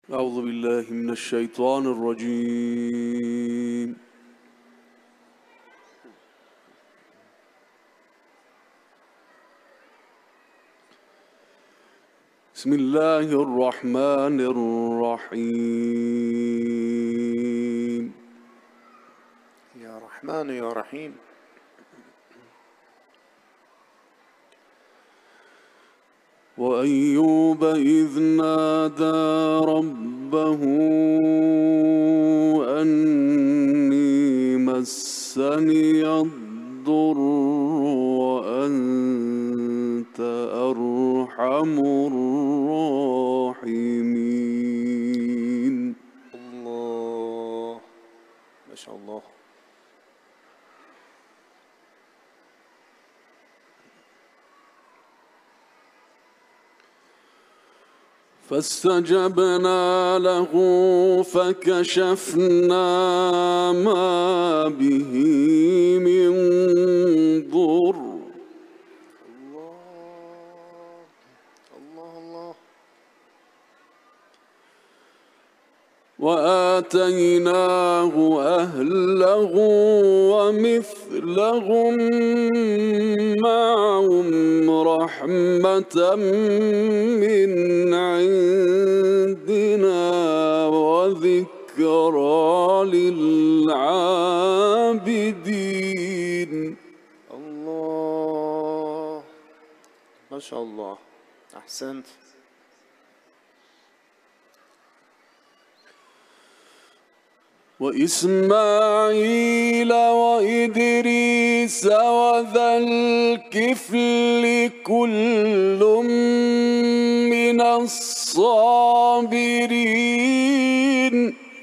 أعوذ بالله من الشيطان الرجيم. بسم الله الرحمن الرحيم. يا رحمن يا رحيم. وأيوب إذ نادى ربه أني مسني الضر وأنت أرحم الراحمين. الله ما شاء الله. فاستجبنا له فكشفنا ما به من ضر الله وآتيناه أهله ومثلهم معهم رحمة من عندنا وذكرى للعابدين. الله ما شاء الله. أحسنت. وإسماعيل وإدريس وذا الكفل كل من الصابرين.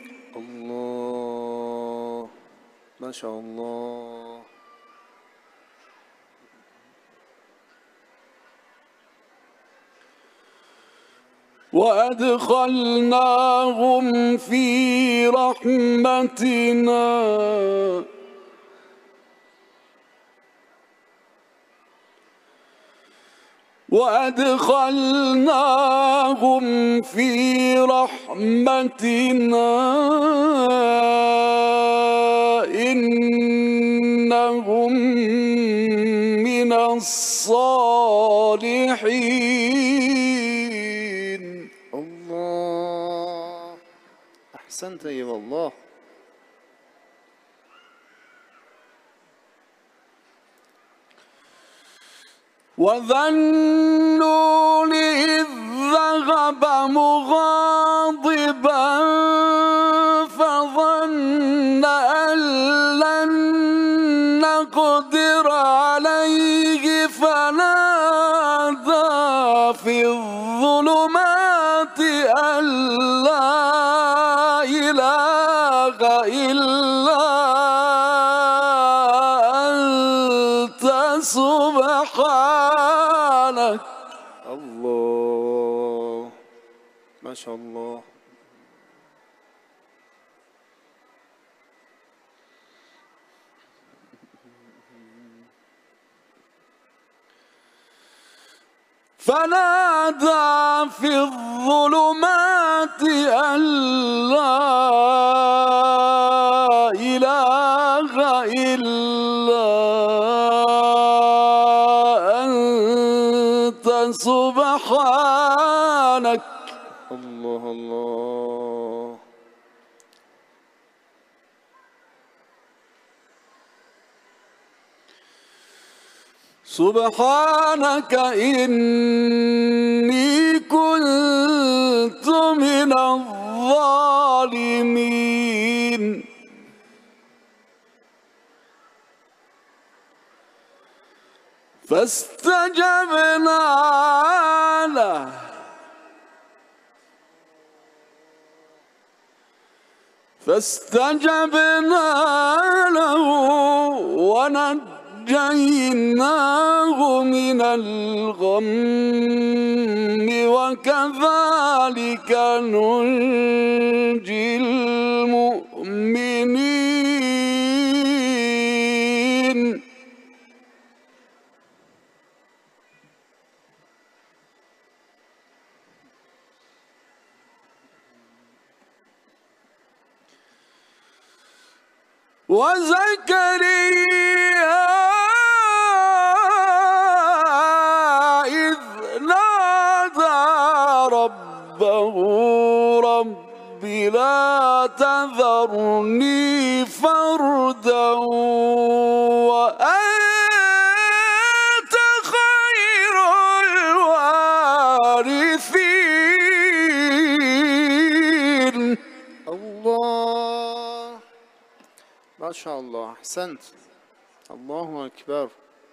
الله ما شاء الله. وأدخلناهم في رحمتنا إنهم من الصالحين. الله أحسنت يا الله. وذا النون إذ ذهب مغاضبا فظن أن لن نقدر عليه فنادى في الظلمات أن لا إله إلا أنت سبحانك. الله ما شاء الله. فنادى في الظلمات أن لا إله إلا أنت سبحانك. الله الله سبحانك إني كنت من الظالمين. فاستجبنا له ونجيناه من الغم وكذلك ننجي المؤمنين. وزكريا إذ نادى ربه رب لا تذرني فردا وأنت خير الوارثين. الله، ما شاء الله، أحسنت. الله أكبر.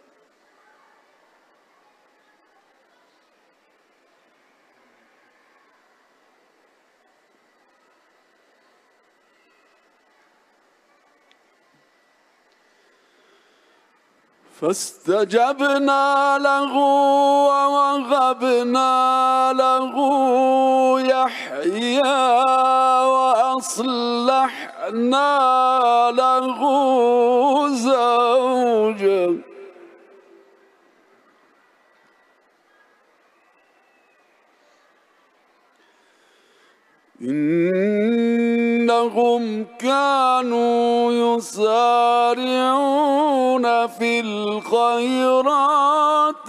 فاستجبنا له ووهبنا له يحيى وأصلحنا له زوجه إنهم كانوا يسارعون في الخيرات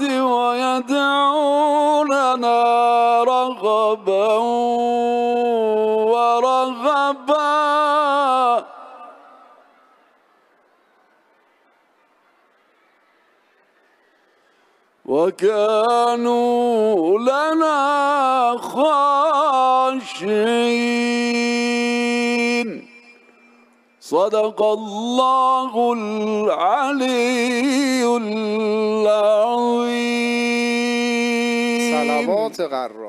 ويدعوننا رغبا ورهبا وكانوا لنا خاشعين. صدق الله العلي العظيم. صلوات قرار.